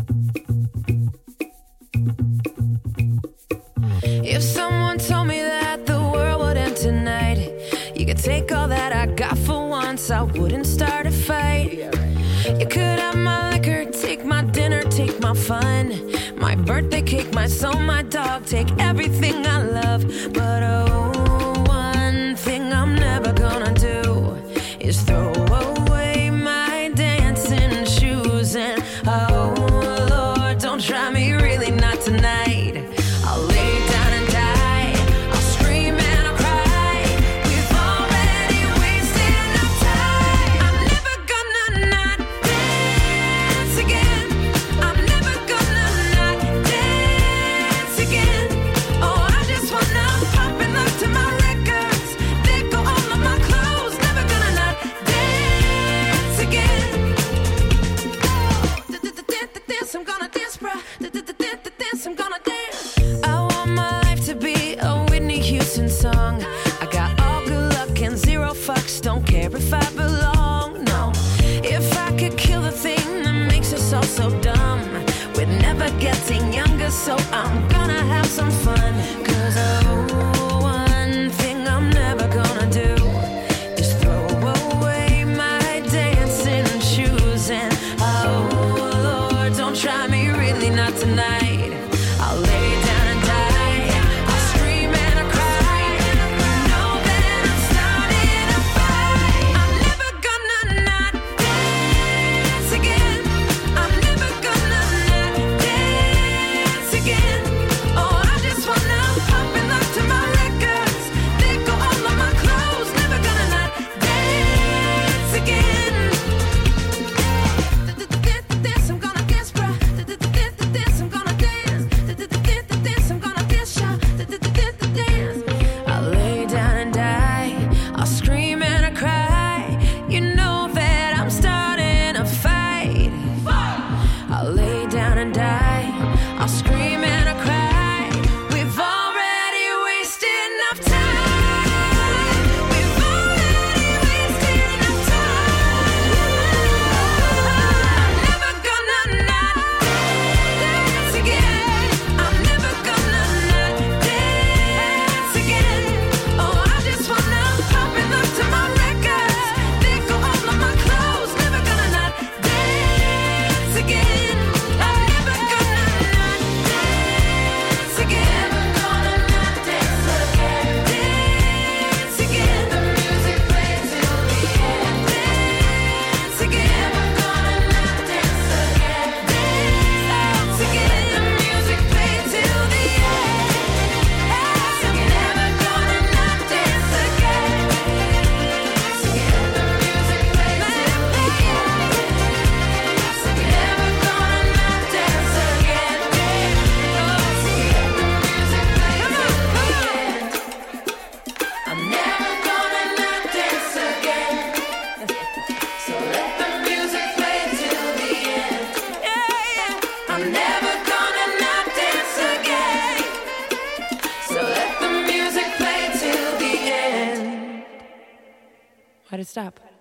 If someone told me that the world would end tonight, you could take all that I got for once, I wouldn't start a fight. You could have my liquor, take my dinner, take my fun, my birthday cake, my soul, my dog, take everything I love. But oh, one thing I'm never gonna do is throw away my dancing shoes. And oh Lord, don't try me, really not tonight. I'll lay down and die, I'll scream and I'll cry. We've already wasted enough time. I'm never gonna not dance again. I'm never gonna not dance again. Oh, I just wanna pop and look to my records. They go all of my clothes. Never gonna not dance again. Dance, I'm gonna dance, bruh. Dance, I'm gonna dance. I want my life to be a Whitney Houston song. I got all good luck and zero fucks. Don't care if I belong, no. If I could kill the thing that makes us all so dumb, we're never getting younger, so I'm gonna have some fun. 'Cause oh, one thing I'm never gonna do is throw away my dancing shoes. And oh Lord, don't try me, really not tonight. I'll lay down and die, I'll scream and I'll cry. You know that I'm starting a fight. I'm never gonna not dance again. I'm never gonna not dance again. Oh, I just wanna pop and look to my records. They go all of my clothes. Never gonna not dance again. Dance, I'm gonna dance, bruh. Dance, I'm gonna dance. Dance, I'm gonna dance, y'all. Dance. I'll lay down and die, I'll scream and I cry. You know that I'm starting a fight. I'll lay down and die, I'll scream and I cry. We've already wasted enough time. We've already wasted enough time. I'm never gonna not dance again. I'm never gonna not dance again. Oh, I just wanna pop and look to my records. They go all of my clothes. Never gonna not dance again. I'm never gonna not dance again. Never gonna not dance again. Dance again. The music plays till the end. Dance again. Never gonna not dance again. Dance again. The music plays till the end. I'm never gonna not dance again. Dance again. The music plays till the end. Never gonna not dance again. Dance again. The music plays till the end. I'm never gonna not dance again. So let the music play till the end. I'm never gonna not dance again. So let the music play till the end. Why'd it stop?